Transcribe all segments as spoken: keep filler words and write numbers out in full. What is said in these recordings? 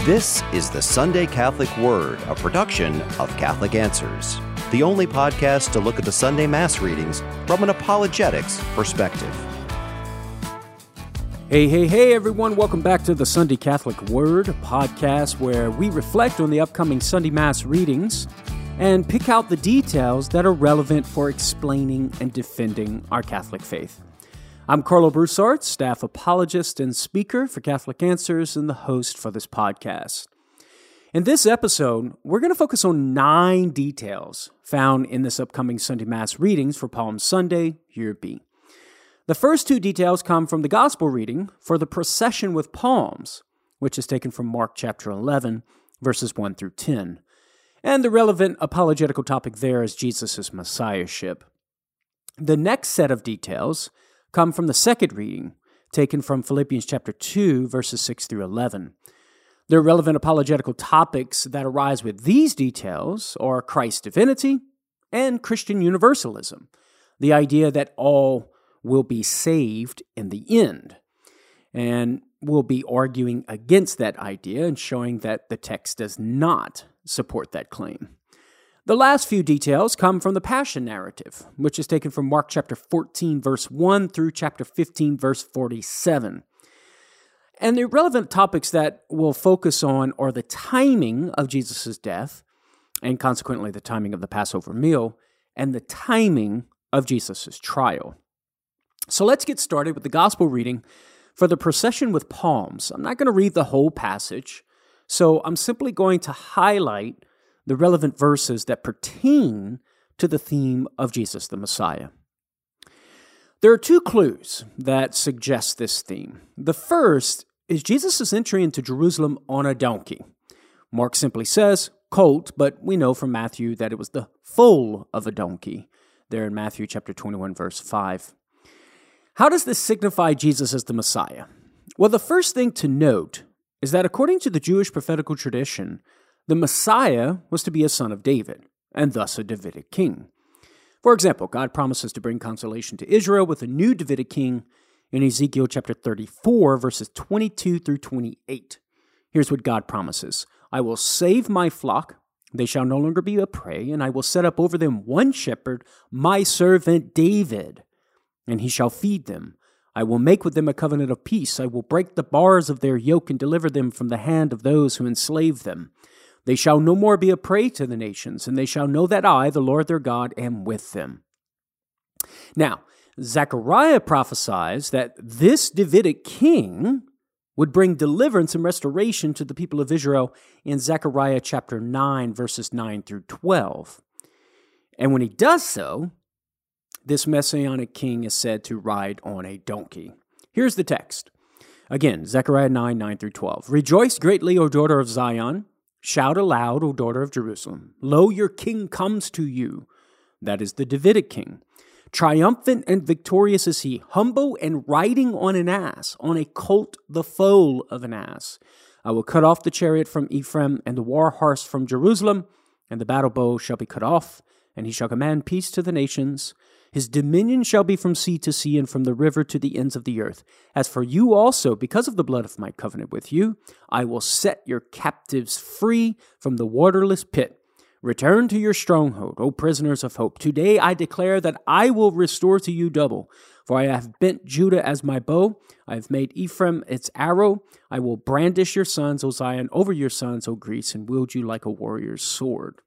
This is the Sunday Catholic Word, a production of Catholic Answers, the only podcast to look at the Sunday Mass readings from an apologetics perspective. Hey, hey, hey, everyone. Welcome back to the Sunday Catholic Word, a podcast where we reflect on the upcoming Sunday Mass readings and pick out the details that are relevant for explaining and defending our Catholic faith. I'm Carlo Broussard, staff apologist and speaker for Catholic Answers and the host for this podcast. In this episode, we're going to focus on nine details found in this upcoming Sunday Mass readings for Palm Sunday, Year B. The first two details come from the Gospel reading for the procession with palms, which is taken from Mark chapter eleven, verses one through ten. And the relevant apologetical topic there is Jesus' Messiahship. The next set of details come from the second reading, taken from Philippians chapter two, verses six through eleven. The relevant apologetical topics that arise with these details are Christ's divinity and Christian universalism, the idea that all will be saved in the end. And we'll be arguing against that idea and showing that the text does not support that claim. The last few details come from the Passion narrative, which is taken from Mark chapter fourteen, verse one through chapter fifteen, verse forty-seven. And the relevant topics that we'll focus on are the timing of Jesus' death, and consequently the timing of the Passover meal, and the timing of Jesus' trial. So let's get started with the Gospel reading for the procession with palms. I'm not going to read the whole passage, so I'm simply going to highlight the relevant verses that pertain to the theme of Jesus the Messiah. There are two clues that suggest this theme. The first is Jesus' entry into Jerusalem on a donkey. Mark simply says colt, but we know from Matthew that it was the foal of a donkey, there in Matthew chapter twenty-one, verse five. How does this signify Jesus as the Messiah? Well, the first thing to note is that according to the Jewish prophetical tradition, the Messiah was to be a son of David, and thus a Davidic king. For example, God promises to bring consolation to Israel with a new Davidic king in Ezekiel chapter thirty-four, verses twenty-two through twenty-eight. Here's what God promises. I will save my flock, they shall no longer be a prey, and I will set up over them one shepherd, my servant David, and he shall feed them. I will make with them a covenant of peace. I will break the bars of their yoke and deliver them from the hand of those who enslave them. They shall no more be a prey to the nations, and they shall know that I, the Lord their God, am with them. Now, Zechariah prophesies that this Davidic king would bring deliverance and restoration to the people of Israel in Zechariah chapter nine, verses nine through twelve. And when he does so, this messianic king is said to ride on a donkey. Here's the text. Again, Zechariah nine, nine through twelve. Rejoice greatly, O daughter of Zion. Shout aloud, O daughter of Jerusalem. Lo, your king comes to you. That is the Davidic king. Triumphant and victorious is he, humble and riding on an ass, on a colt, the foal of an ass. I will cut off the chariot from Ephraim and the war horse from Jerusalem, and the battle bow shall be cut off, and he shall command peace to the nations. His dominion shall be from sea to sea and from the river to the ends of the earth. As for you also, because of the blood of my covenant with you, I will set your captives free from the waterless pit. Return to your stronghold, O prisoners of hope. Today I declare that I will restore to you double. For I have bent Judah as my bow. I have made Ephraim its arrow. I will brandish your sons, O Zion, over your sons, O Greece, and wield you like a warrior's sword.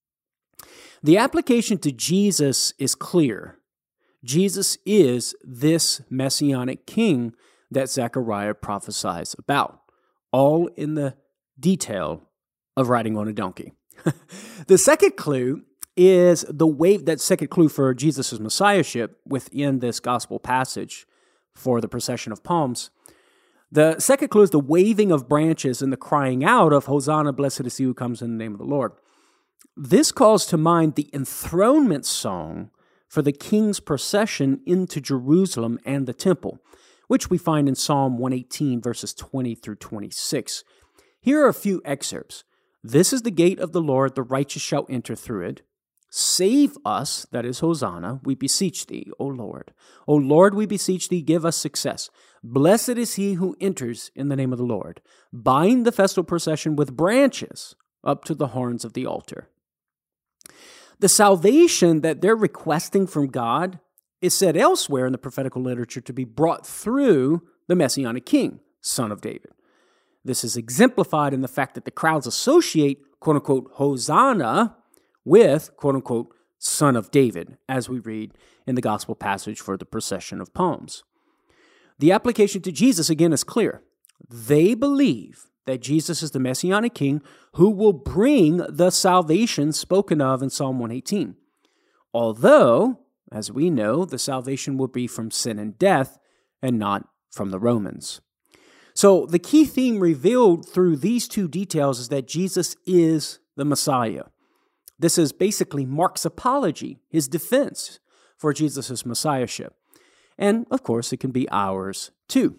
The application to Jesus is clear. Jesus is this messianic king that Zechariah prophesies about, all in the detail of riding on a donkey. The second clue is the wave, that second clue for Jesus' messiahship within this gospel passage for the procession of palms. The second clue is the waving of branches and the crying out of Hosanna, blessed is he who comes in the name of the Lord. This calls to mind the enthronement song for the king's procession into Jerusalem and the temple, which we find in Psalm one eighteen, verses twenty through twenty-six. Here are a few excerpts. This is the gate of the Lord, the righteous shall enter through it. Save us, that is Hosanna, we beseech thee, O Lord. O Lord, we beseech thee, give us success. Blessed is he who enters in the name of the Lord. Bind the festal procession with branches up to the horns of the altar. The salvation that they're requesting from God is said elsewhere in the prophetical literature to be brought through the Messianic King, Son of David. This is exemplified in the fact that the crowds associate, quote-unquote, Hosanna with, quote-unquote, Son of David, as we read in the gospel passage for the procession of palms. The application to Jesus, again, is clear. They believe that Jesus is the Messianic King who will bring the salvation spoken of in Psalm one eighteen. Although, as we know, the salvation will be from sin and death and not from the Romans. So the key theme revealed through these two details is that Jesus is the Messiah. This is basically Mark's apology, his defense for Jesus' messiahship. And, of course, it can be ours, too.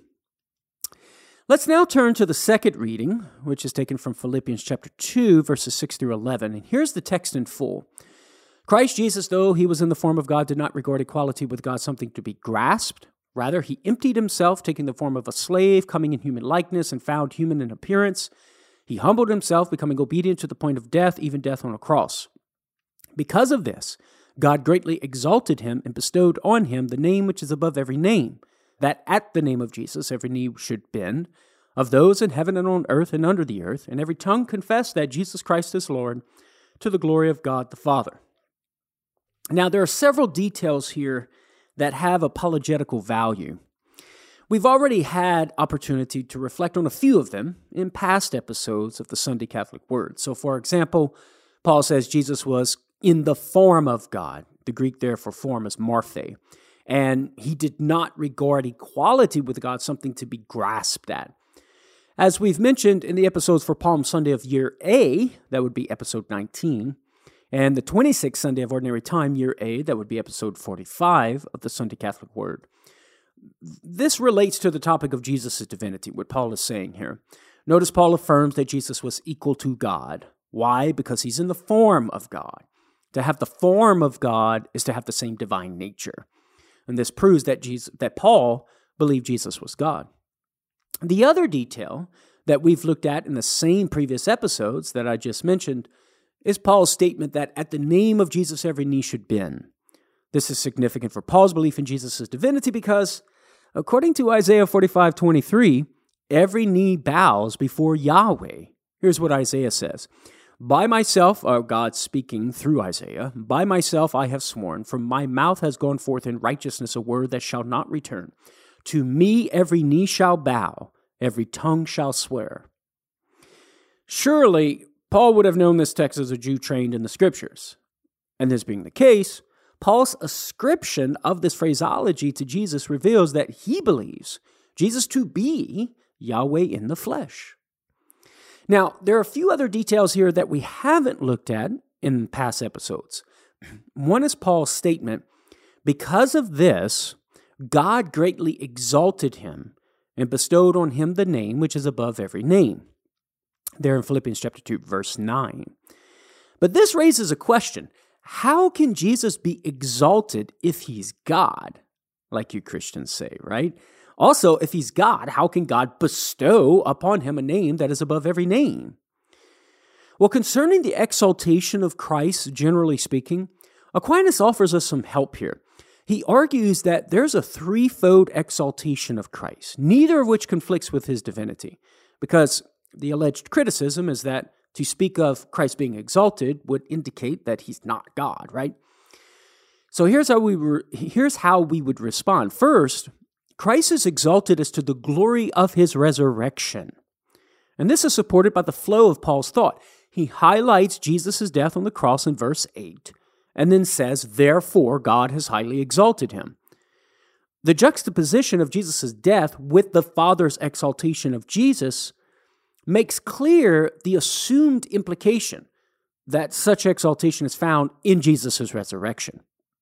Let's now turn to the second reading, which is taken from Philippians chapter two, verses six through eleven. And here's the text in full. Christ Jesus, though he was in the form of God, did not regard equality with God something to be grasped. Rather, he emptied himself, taking the form of a slave, coming in human likeness, and found human in appearance. He humbled himself, becoming obedient to the point of death, even death on a cross. Because of this, God greatly exalted him and bestowed on him the name which is above every name, that at the name of Jesus every knee should bend, of those in heaven and on earth and under the earth, and every tongue confess that Jesus Christ is Lord, to the glory of God the Father. Now, there are several details here that have apologetical value. We've already had opportunity to reflect on a few of them in past episodes of the Sunday Catholic Word. So, for example, Paul says Jesus was in the form of God. The Greek there for form is morphe. And he did not regard equality with God something to be grasped at. As we've mentioned in the episodes for Palm Sunday of Year A, that would be episode nineteen, and the twenty-sixth Sunday of Ordinary Time, Year A, that would be episode forty-five of the Sunday Catholic Word. This relates to the topic of Jesus' divinity, what Paul is saying here. Notice Paul affirms that Jesus was equal to God. Why? Because he's in the form of God. To have the form of God is to have the same divine nature. And this proves that Jesus, that Paul believed Jesus was God. The other detail that we've looked at in the same previous episodes that I just mentioned is Paul's statement that at the name of Jesus every knee should bend. This is significant for Paul's belief in Jesus' divinity because, according to Isaiah forty-five twenty-three, every knee bows before Yahweh. Here's what Isaiah says. By myself, or God speaking through Isaiah, by myself I have sworn, from my mouth has gone forth in righteousness a word that shall not return. To me every knee shall bow, every tongue shall swear. Surely, Paul would have known this text as a Jew trained in the Scriptures. And this being the case, Paul's ascription of this phraseology to Jesus reveals that he believes Jesus to be Yahweh in the flesh. Now, there are a few other details here that we haven't looked at in past episodes. One is Paul's statement, because of this, God greatly exalted him and bestowed on him the name which is above every name. There in Philippians chapter two, verse nine. But this raises a question. How can Jesus be exalted if he's God? Like you Christians say, right? Also, if he's God, how can God bestow upon him a name that is above every name? Well, concerning the exaltation of Christ, generally speaking, Aquinas offers us some help here. He argues that there's a threefold exaltation of Christ, neither of which conflicts with his divinity, because the alleged criticism is that to speak of Christ being exalted would indicate that he's not God, right? So here's how we were, here's how we would respond. First, Christ is exalted as to the glory of his resurrection. And this is supported by the flow of Paul's thought. He highlights Jesus' death on the cross in verse eight, and then says, therefore, God has highly exalted him. The juxtaposition of Jesus' death with the Father's exaltation of Jesus makes clear the assumed implication that such exaltation is found in Jesus' resurrection.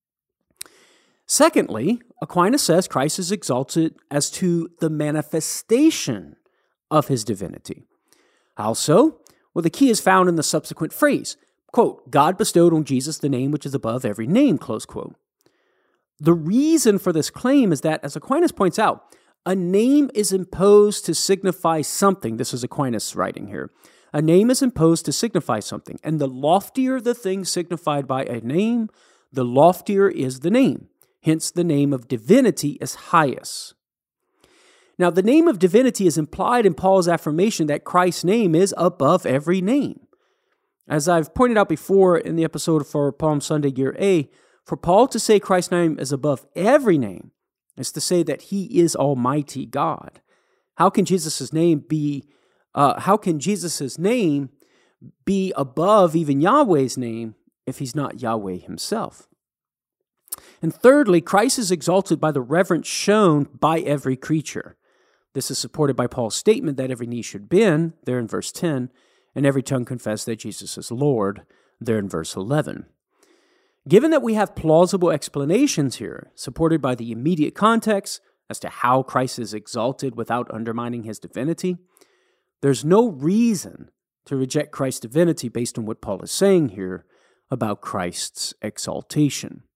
Secondly, Aquinas says Christ is exalted as to the manifestation of his divinity. How so? Well, the key is found in the subsequent phrase, Quote, God bestowed on Jesus the name which is above every name, close quote. The reason for this claim is that, as Aquinas points out, a name is imposed to signify something. This is Aquinas writing here. A name is imposed to signify something, and the loftier the thing signified by a name, the loftier is the name. Hence, the name of divinity is highest. Now, the name of divinity is implied in Paul's affirmation that Christ's name is above every name. As I've pointed out before in the episode for Palm Sunday Year A, for Paul to say Christ's name is above every name is to say that he is Almighty God. How can Jesus' name be, uh, how can Jesus' name be above even Yahweh's name if he's not Yahweh himself? And thirdly, Christ is exalted by the reverence shown by every creature. This is supported by Paul's statement that every knee should bend, there in verse ten, and every tongue confess that Jesus is Lord, there in verse eleven. Given that we have plausible explanations here, supported by the immediate context as to how Christ is exalted without undermining his divinity, there's no reason to reject Christ's divinity based on what Paul is saying here about Christ's exaltation.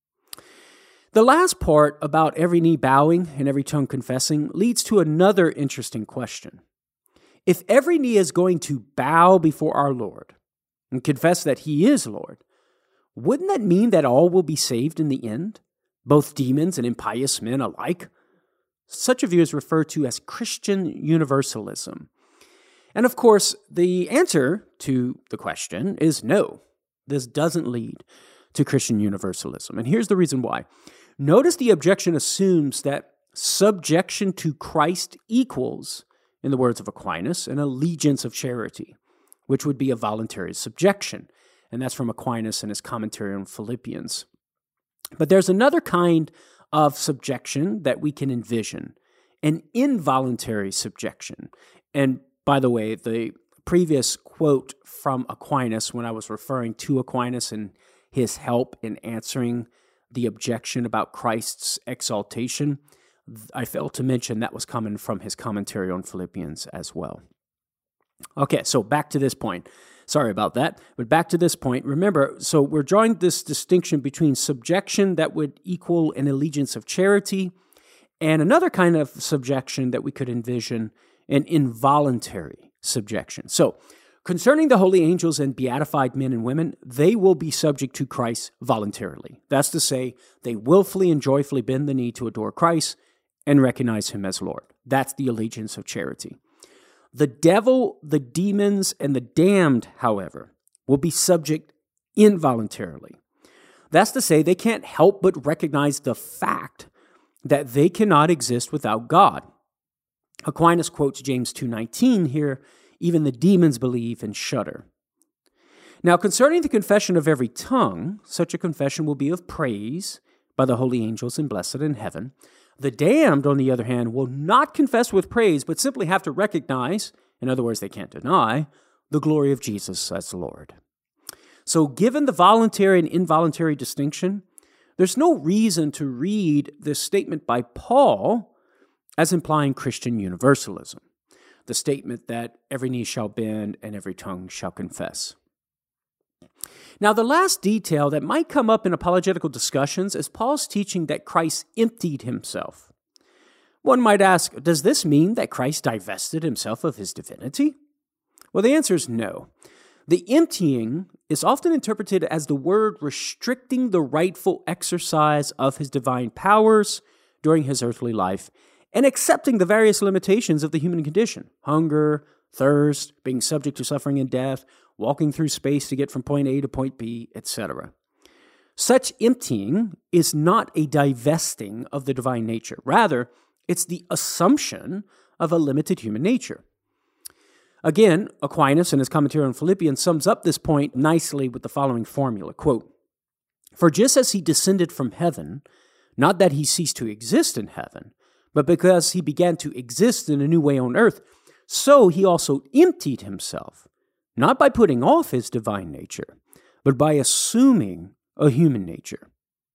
The last part about every knee bowing and every tongue confessing leads to another interesting question. If every knee is going to bow before our Lord and confess that he is Lord, wouldn't that mean that all will be saved in the end, both demons and impious men alike? Such a view is referred to as Christian universalism. And of course, the answer to the question is no. This doesn't lead to Christian universalism. And here's the reason why. Notice the objection assumes that subjection to Christ equals, in the words of Aquinas, an allegiance of charity, which would be a voluntary subjection. And that's from Aquinas and his commentary on Philippians. But there's another kind of subjection that we can envision, an involuntary subjection. And by the way, the previous quote from Aquinas, when I was referring to Aquinas and his help in answering the objection about Christ's exaltation, I failed to mention that was coming from his commentary on Philippians as well. Okay, so back to this point. Sorry about that, but back to this point. Remember, so we're drawing this distinction between subjection that would equal an allegiance of charity and another kind of subjection that we could envision, an involuntary subjection. So, concerning the holy angels and beatified men and women, they will be subject to Christ voluntarily. That's to say, they willfully and joyfully bend the knee to adore Christ and recognize him as Lord. That's the allegiance of charity. The devil, the demons, and the damned, however, will be subject involuntarily. That's to say, they can't help but recognize the fact that they cannot exist without God. Aquinas quotes James two nineteen here, even the demons believe and shudder. Now, concerning the confession of every tongue, such a confession will be of praise by the holy angels and blessed in heaven. The damned, on the other hand, will not confess with praise, but simply have to recognize, in other words, they can't deny, the glory of Jesus as Lord. So given the voluntary and involuntary distinction, there's no reason to read this statement by Paul as implying Christian universalism, the statement that every knee shall bend and every tongue shall confess. Now, the last detail that might come up in apologetical discussions is Paul's teaching that Christ emptied himself. One might ask, does this mean that Christ divested himself of his divinity? Well, the answer is no. The emptying is often interpreted as the word restricting the rightful exercise of his divine powers during his earthly life and accepting the various limitations of the human condition: hunger, thirst, being subject to suffering and death, walking through space to get from point A to point B, et cetera. Such emptying is not a divesting of the divine nature. Rather, it's the assumption of a limited human nature. Again, Aquinas, in his commentary on Philippians, sums up this point nicely with the following formula, quote, "For just as he descended from heaven, not that he ceased to exist in heaven, but because he began to exist in a new way on earth, so he also emptied himself, not by putting off his divine nature, but by assuming a human nature."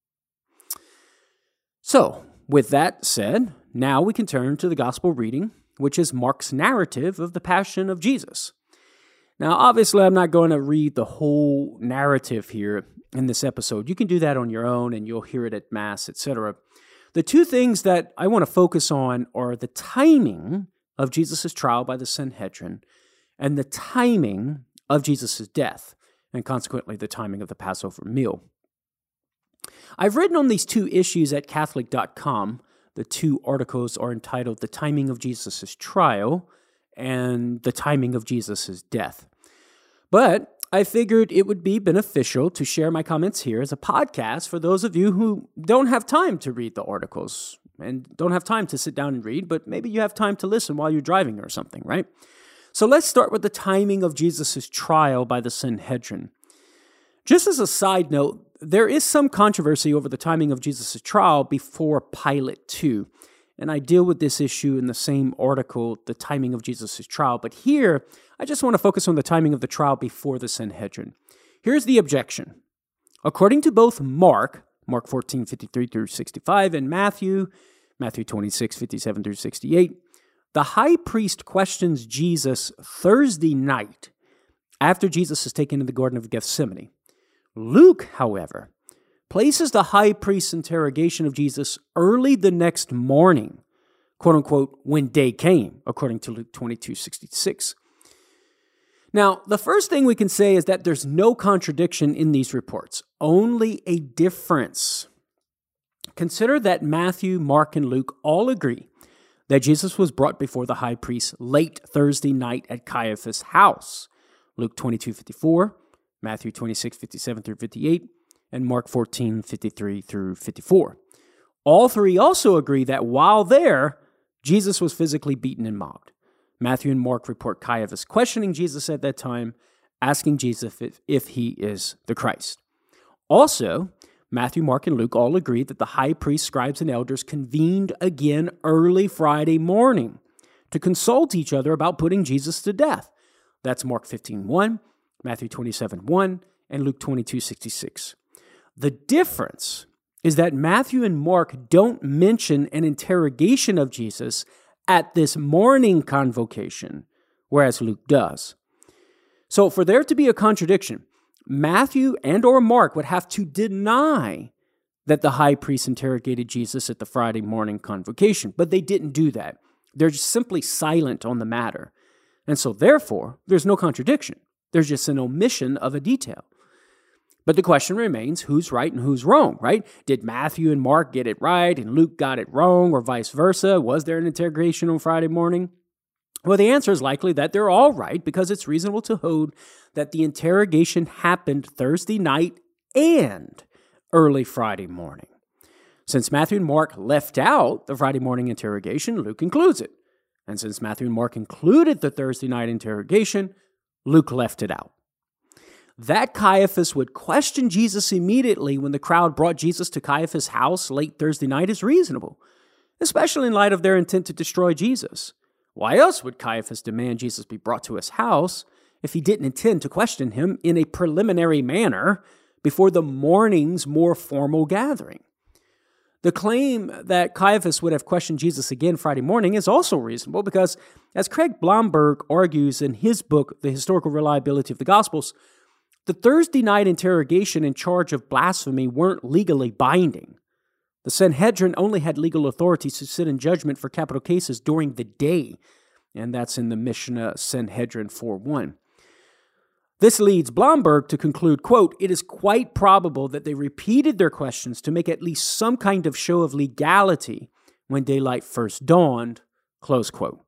So, with that said, now we can turn to the gospel reading, which is Mark's narrative of the Passion of Jesus. Now, obviously, I'm not going to read the whole narrative here in this episode. You can do that on your own, and you'll hear it at Mass, et cetera. The two things that I want to focus on are the timing of Jesus' trial by the Sanhedrin and the timing of Jesus' death, and consequently the timing of the Passover meal. I've written on these two issues at Catholic dot com. The two articles are entitled The Timing of Jesus' Trial and The Timing of Jesus' Death. But I figured it would be beneficial to share my comments here as a podcast for those of you who don't have time to read the articles and don't have time to sit down and read, but maybe you have time to listen while you're driving or something, right? So let's start with the timing of Jesus' trial by the Sanhedrin. Just as a side note, there is some controversy over the timing of Jesus' trial before Pilate too. And I deal with this issue in the same article, The Timing of Jesus' Trial. But here, I just want to focus on the timing of the trial before the Sanhedrin. Here's the objection. According to both Mark, Mark fourteen, fifty-three through sixty-five, and Matthew, Matthew twenty-six, fifty-seven through sixty-eight, the high priest questions Jesus Thursday night after Jesus is taken to the Garden of Gethsemane. Luke, however, places the high priest's interrogation of Jesus early the next morning, quote unquote, when day came, according to Luke twenty-two, sixty-six. Now, the first thing we can say is that there's no contradiction in these reports, only a difference. Consider that Matthew, Mark, and Luke all agree that Jesus was brought before the high priest late Thursday night at Caiaphas' house, Luke twenty-two, fifty-four, Matthew twenty-six, fifty-seven through fifty-eight, and Mark fourteen, fifty-three through fifty-four. All three also agree that while there, Jesus was physically beaten and mobbed. Matthew and Mark report Caiaphas questioning Jesus at that time, asking Jesus if, if he is the Christ. Also, Matthew, Mark, and Luke all agree that the high priest, scribes, and elders convened again early Friday morning to consult each other about putting Jesus to death. That's Mark fifteen, one, Matthew twenty-seven, one, and Luke twenty-two, sixty-six. The difference is that Matthew and Mark don't mention an interrogation of Jesus at this morning convocation, whereas Luke does. So for there to be a contradiction, Matthew and or Mark would have to deny that the high priest interrogated Jesus at the Friday morning convocation, but they didn't do that. They're just simply silent on the matter. And so therefore, there's no contradiction. There's just an omission of a detail. But the question remains, who's right and who's wrong, right? Did Matthew and Mark get it right and Luke got it wrong, or vice versa? Was there an interrogation on Friday morning? Well, the answer is likely that they're all right, because it's reasonable to hold that the interrogation happened Thursday night and early Friday morning. Since Matthew and Mark left out the Friday morning interrogation, Luke includes it. And since Matthew and Mark included the Thursday night interrogation, Luke left it out. That Caiaphas would question Jesus immediately when the crowd brought Jesus to Caiaphas' house late Thursday night is reasonable, especially in light of their intent to destroy Jesus. Why else would Caiaphas demand Jesus be brought to his house if he didn't intend to question him in a preliminary manner before the morning's more formal gathering? The claim that Caiaphas would have questioned Jesus again Friday morning is also reasonable because, as Craig Blomberg argues in his book, The Historical Reliability of the Gospels, the Thursday night interrogation and charge of blasphemy weren't legally binding. The Sanhedrin only had legal authority to sit in judgment for capital cases during the day, and that's in the Mishnah Sanhedrin four one. This leads Blomberg to conclude, quote, "It is quite probable that they repeated their questions to make at least some kind of show of legality when daylight first dawned," close quote.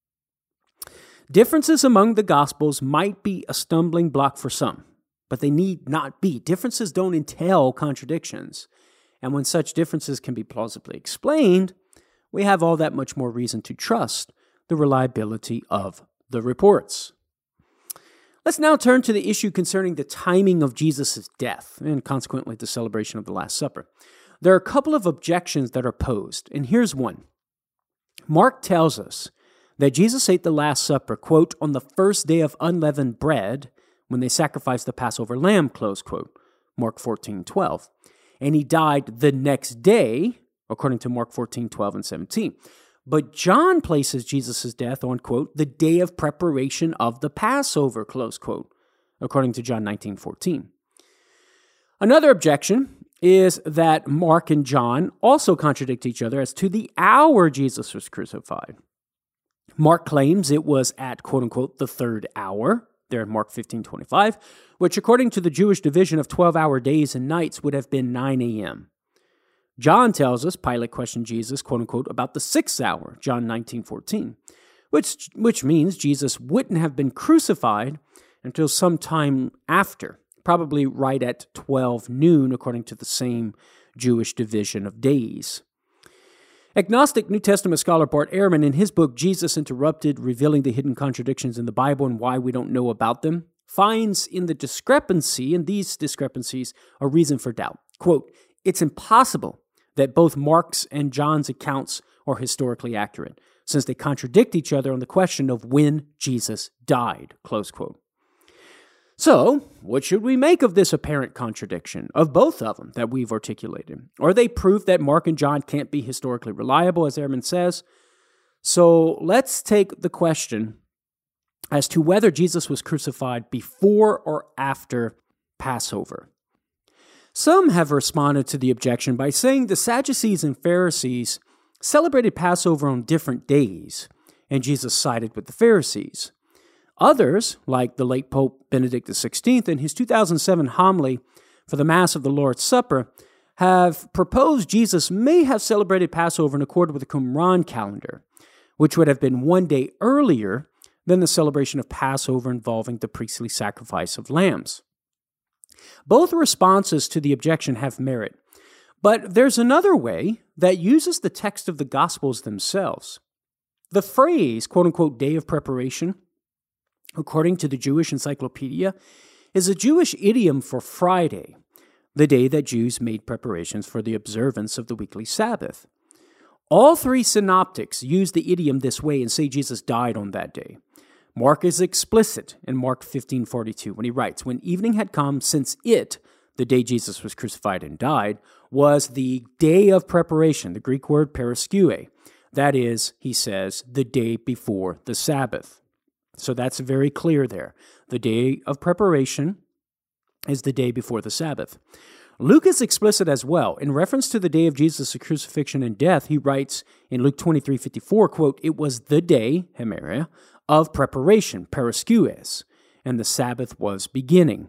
Differences among the Gospels might be a stumbling block for some, but they need not be. Differences don't entail contradictions. And when such differences can be plausibly explained, we have all that much more reason to trust the reliability of the reports. Let's now turn to the issue concerning the timing of Jesus' death and consequently the celebration of the Last Supper. There are a couple of objections that are posed, and here's one. Mark tells us that Jesus ate the Last Supper, quote, on the first day of unleavened bread when they sacrificed the Passover lamb, close quote, Mark fourteen, twelve. And he died the next day, according to Mark fourteen, twelve, and seventeen. But John places Jesus' death on, quote, the day of preparation of the Passover, close quote, according to John nineteen fourteen. Another objection is that Mark and John also contradict each other as to the hour Jesus was crucified. Mark claims it was at, quote-unquote, the third hour, there in Mark fifteen twenty-five, which according to the Jewish division of twelve-hour days and nights would have been nine a.m. John tells us Pilate questioned Jesus, quote-unquote, about the sixth hour, John nineteen fourteen, which, which means Jesus wouldn't have been crucified until some time after, probably right at twelve noon, according to the same Jewish division of days. Agnostic New Testament scholar Bart Ehrman, in his book, Jesus Interrupted, Revealing the Hidden Contradictions in the Bible and Why We Don't Know About Them, finds in the discrepancy, in these discrepancies, a reason for doubt. Quote, it's impossible that both Mark's and John's accounts are historically accurate, since they contradict each other on the question of when Jesus died, close quote. So, what should we make of this apparent contradiction of both of them that we've articulated? Are they proof that Mark and John can't be historically reliable, as Ehrman says? So, let's take the question as to whether Jesus was crucified before or after Passover. Some have responded to the objection by saying the Sadducees and Pharisees celebrated Passover on different days, and Jesus sided with the Pharisees. Others, like the late Pope Benedict the sixteenth in his two thousand seven homily for the Mass of the Lord's Supper, have proposed Jesus may have celebrated Passover in accord with the Qumran calendar, which would have been one day earlier than the celebration of Passover involving the priestly sacrifice of lambs. Both responses to the objection have merit, but there's another way that uses the text of the Gospels themselves. The phrase, quote-unquote, day of preparation, according to the Jewish Encyclopedia, is a Jewish idiom for Friday, the day that Jews made preparations for the observance of the weekly Sabbath. All three synoptics use the idiom this way and say Jesus died on that day. Mark is explicit in Mark fifteen forty-two when he writes, when evening had come, since it, the day Jesus was crucified and died, was the day of preparation, the Greek word periskue. That is, he says, the day before the Sabbath. So that's very clear there. The day of preparation is the day before the Sabbath. Luke is explicit as well. In reference to the day of Jesus' crucifixion and death, he writes in Luke twenty-three fifty-four, quote, it was the day, hemeria, of preparation, periskues, and the Sabbath was beginning.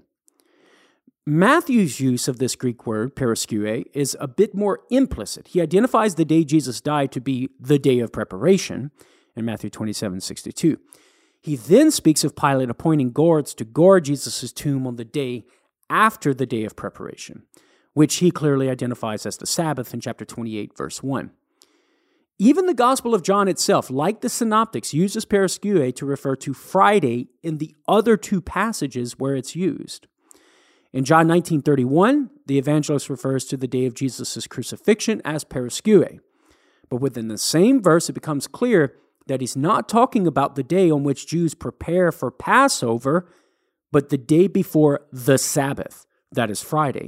Matthew's use of this Greek word, periskue, is a bit more implicit. He identifies the day Jesus died to be the day of preparation in Matthew twenty-seven sixty-two. He then speaks of Pilate appointing guards to guard Jesus' tomb on the day after the day of preparation, which he clearly identifies as the Sabbath in chapter twenty-eight, verse one. Even the Gospel of John itself, like the Synoptics, uses periskue to refer to Friday in the other two passages where it's used. In John nineteen thirty-one, the evangelist refers to the day of Jesus' crucifixion as periskue. But within the same verse, it becomes clear that he's not talking about the day on which Jews prepare for Passover, but the day before the Sabbath, that is Friday.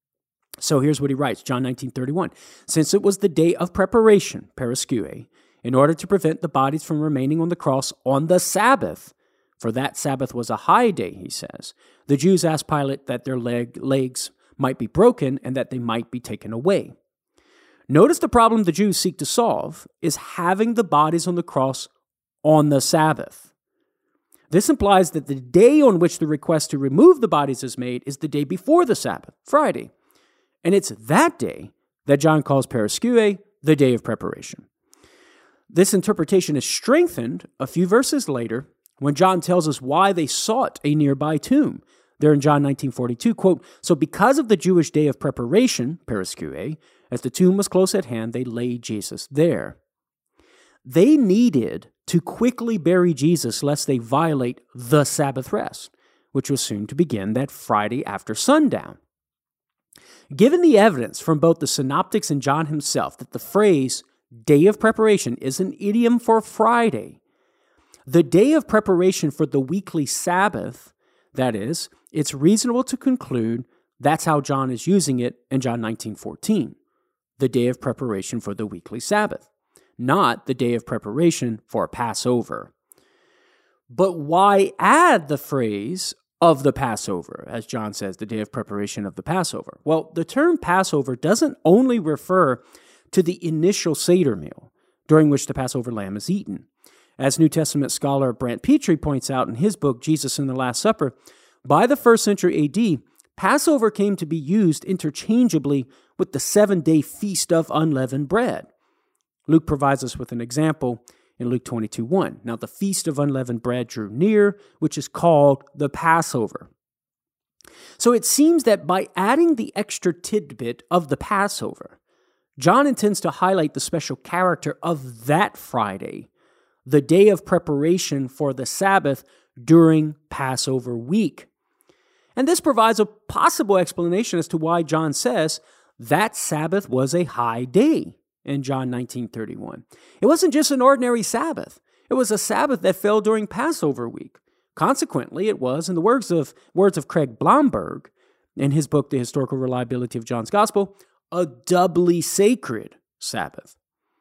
So here's what he writes, John nineteen thirty-one. Since it was the day of preparation, periskue, in order to prevent the bodies from remaining on the cross on the Sabbath, for that Sabbath was a high day, he says, the Jews asked Pilate that their leg, legs might be broken and that they might be taken away. Notice the problem the Jews seek to solve is having the bodies on the cross on the Sabbath. This implies that the day on which the request to remove the bodies is made is the day before the Sabbath, Friday. And it's that day that John calls periskue, the day of preparation. This interpretation is strengthened a few verses later when John tells us why they sought a nearby tomb. There in John nineteen forty-two, quote, so because of the Jewish day of preparation, periskue, as the tomb was close at hand, they laid Jesus there. They needed to quickly bury Jesus lest they violate the Sabbath rest, which was soon to begin that Friday after sundown. Given the evidence from both the Synoptics and John himself that the phrase day of preparation is an idiom for Friday, the day of preparation for the weekly Sabbath, that is, it's reasonable to conclude that's how John is using it in John nineteen fourteen, the day of preparation for the weekly Sabbath. not the day of preparation for Passover. But why add the phrase of the Passover, as John says, the day of preparation of the Passover? Well, the term Passover doesn't only refer to the initial Seder meal, during which the Passover lamb is eaten. As New Testament scholar Brant Petrie points out in his book, Jesus and the Last Supper, by the first century A D, Passover came to be used interchangeably with the seven-day Feast of Unleavened Bread. Luke provides us with an example in Luke twenty-two one. Now the Feast of Unleavened Bread drew near, which is called the Passover. So it seems that by adding the extra tidbit of the Passover, John intends to highlight the special character of that Friday, the day of preparation for the Sabbath during Passover week. And this provides a possible explanation as to why John says that Sabbath was a high day in John nineteen thirty-one. It wasn't just an ordinary Sabbath. It was a Sabbath that fell during Passover week. Consequently, it was, in the words of, words of Craig Blomberg, in his book, The Historical Reliability of John's Gospel, a doubly sacred Sabbath.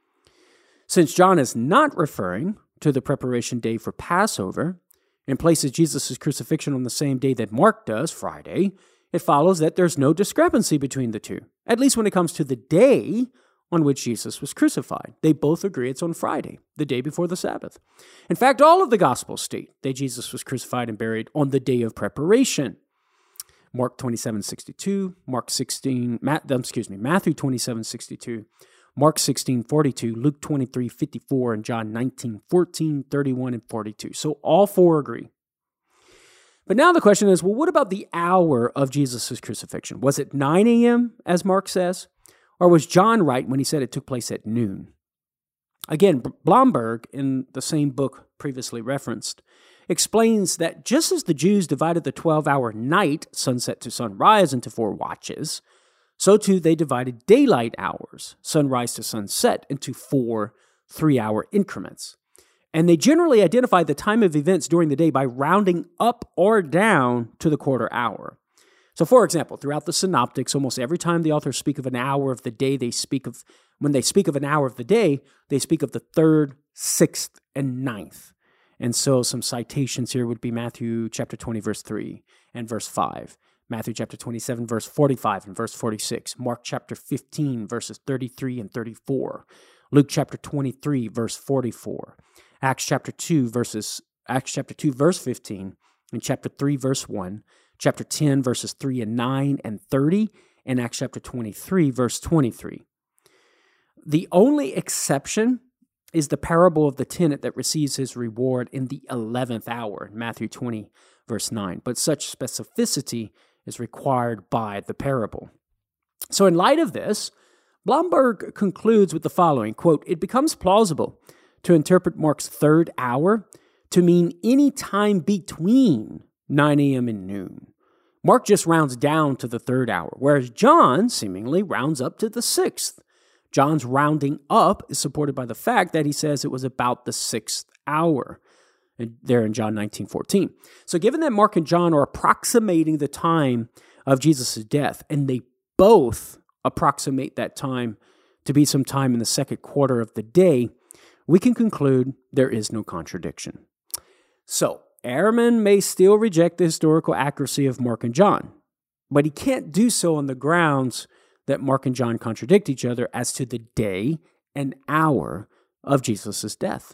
Since John is not referring to the preparation day for Passover and places Jesus' crucifixion on the same day that Mark does, Friday, it follows that there's no discrepancy between the two, at least when it comes to the day on which Jesus was crucified. They both agree it's on Friday, the day before the Sabbath. In fact, all of the Gospels state that Jesus was crucified and buried on the day of preparation. Mark twenty-seven sixty-two, Mark sixteen, Matt, excuse me, Matthew twenty-seven sixty-two, Mark sixteen forty-two, Luke twenty-three fifty-four, and John nineteen fourteen, thirty-one, and forty-two. So all four agree. But now the question is, well, what about the hour of Jesus' crucifixion? Was it nine a.m., as Mark says? Or was John right when he said it took place at noon? Again, Blomberg, in the same book previously referenced, explains that just as the Jews divided the twelve-hour night, sunset to sunrise, into four watches, so too they divided daylight hours, sunrise to sunset, into four three-hour increments. And they generally identified the time of events during the day by rounding up or down to the quarter hour. So, for example, throughout the Synoptics, almost every time the authors speak of an hour of the day, they speak of, when they speak of an hour of the day, they speak of the third, sixth, and ninth. And so some citations here would be Matthew chapter twenty, verse three and verse five, Matthew chapter twenty-seven, verse forty-five and verse forty-six, Mark chapter fifteen, verses thirty-three and thirty-four, Luke chapter twenty-three, verse forty-four, Acts chapter two, verses, Acts chapter two, verse fifteen, and chapter three, verse one, chapter ten, verses three and nine and thirty, and Acts chapter twenty-three, verse twenty-three. The only exception is the parable of the tenant that receives his reward in the eleventh hour, Matthew twenty, verse nine. But such specificity is required by the parable. So in light of this, Blomberg concludes with the following, quote, "It becomes plausible to interpret Mark's third hour to mean any time between nine a.m. and noon. Mark just rounds down to the third hour, whereas John seemingly rounds up to the sixth. John's rounding up is supported by the fact that he says it was about the sixth hour, there in John nineteen fourteen. So given that Mark and John are approximating the time of Jesus' death, and they both approximate that time to be some time in the second quarter of the day, we can conclude there is no contradiction. So, Ehrman may still reject the historical accuracy of Mark and John, but he can't do so on the grounds that Mark and John contradict each other as to the day and hour of Jesus' death.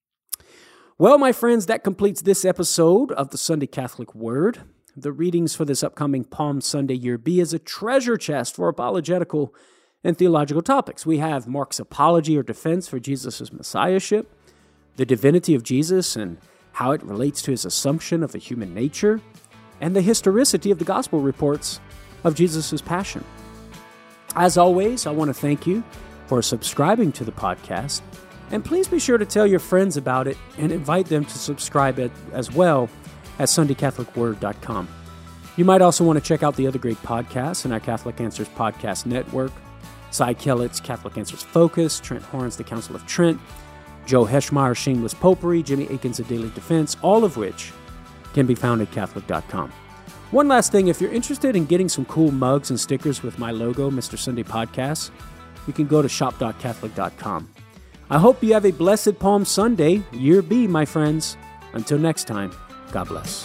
Well, my friends, that completes this episode of the Sunday Catholic Word. The readings for this upcoming Palm Sunday Year B is a treasure chest for apologetical and theological topics. We have Mark's apology or defense for Jesus' messiahship, the divinity of Jesus and how it relates to his assumption of a human nature, and the historicity of the gospel reports of Jesus' passion. As always, I want to thank you for subscribing to the podcast, and please be sure to tell your friends about it and invite them to subscribe at, as well at sunday catholic word dot com. You might also want to check out the other great podcasts in our Catholic Answers podcast network: Cy Kellett's Catholic Answers Focus, Trent Horn's The Council of Trent, Joe Heschmeyer's Shameless Popery, Jimmy Akin's A Daily Defense, all of which can be found at catholic dot com. One last thing, if you're interested in getting some cool mugs and stickers with my logo, Mister Sunday Podcast, you can go to shop dot catholic dot com. I hope you have a blessed Palm Sunday, year B, my friends. Until next time, God bless.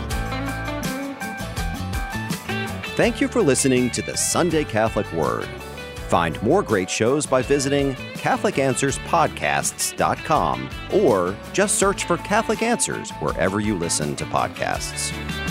Thank you for listening to the Sunday Catholic Word. Find more great shows by visiting Catholic Answers Podcasts dot com or just search for Catholic Answers wherever you listen to podcasts.